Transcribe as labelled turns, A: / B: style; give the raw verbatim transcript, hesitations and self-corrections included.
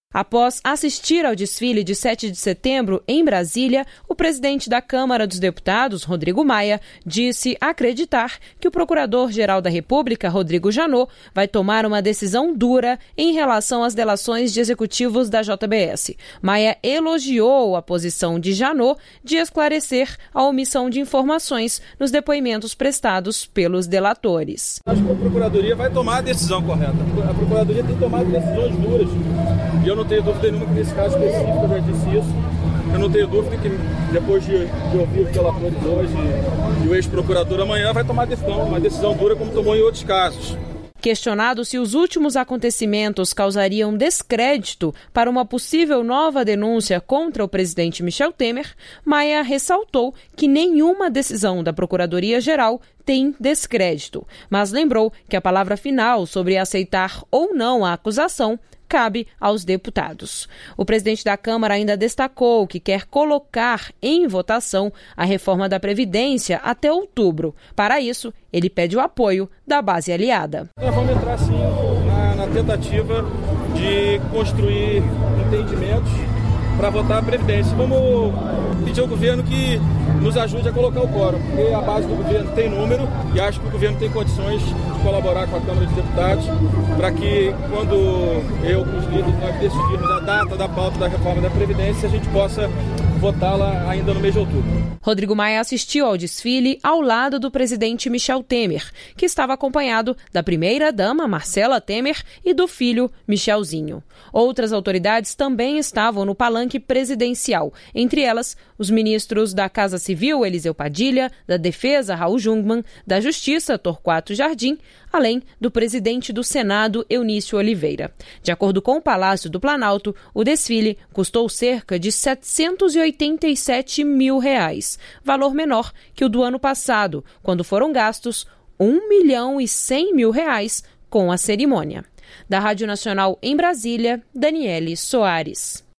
A: Após assistir ao desfile de sete de setembro em Brasília, o presidente da Câmara dos Deputados, Rodrigo Maia, disse acreditar que o Procurador-Geral da República, Rodrigo Janot, vai tomar uma decisão dura em relação às delações de executivos da J B S. Maia elogiou a posição de Janot de esclarecer a omissão de informações nos depoimentos prestados pelos delatores.
B: Acho que a Procuradoria vai tomar a decisão correta. A Procuradoria tem tomado decisões duras. E eu não tenho dúvida nenhuma que nesse caso específico eu já disse isso. Eu não tenho dúvida que depois de, de ouvir os delatores hoje e o ex-procurador amanhã vai tomar decisão, uma decisão dura como tomou em outros casos.
A: Questionado se os últimos acontecimentos causariam descrédito para uma possível nova denúncia contra o presidente Michel Temer, Maia ressaltou que nenhuma decisão da Procuradoria-Geral tem descrédito, mas lembrou que a palavra final sobre aceitar ou não a acusação cabe aos deputados. O presidente da Câmara ainda destacou que quer colocar em votação a reforma da Previdência até outubro. Para isso, ele pede o apoio da base aliada.
B: Nós vamos entrar, sim, na, na tentativa de construir entendimentos para votar a Previdência. Vamos pedir ao governo que nos ajude a colocar o quórum, porque a base do governo tem número e acho que o governo tem condições de colaborar com a Câmara de Deputados para que, quando eu, com os líderes, nós decidirmos a data da pauta da reforma da Previdência, a gente possa votá-la ainda no mês de outubro.
A: Rodrigo Maia assistiu ao desfile ao lado do presidente Michel Temer, que estava acompanhado da primeira-dama Marcela Temer e do filho Michelzinho. Outras autoridades também estavam no palanque presidencial, entre elas os ministros da Casa Civil, Eliseu Padilha, da Defesa, Raul Jungmann, da Justiça, Torquato Jardim, além do presidente do Senado, Eunício Oliveira. De acordo com o Palácio do Planalto, o desfile custou cerca de setecentos e oitenta e sete mil reais, valor menor que o do ano passado, quando foram gastos um milhão e cem mil reais com a cerimônia. Da Rádio Nacional em Brasília, Daniele Soares.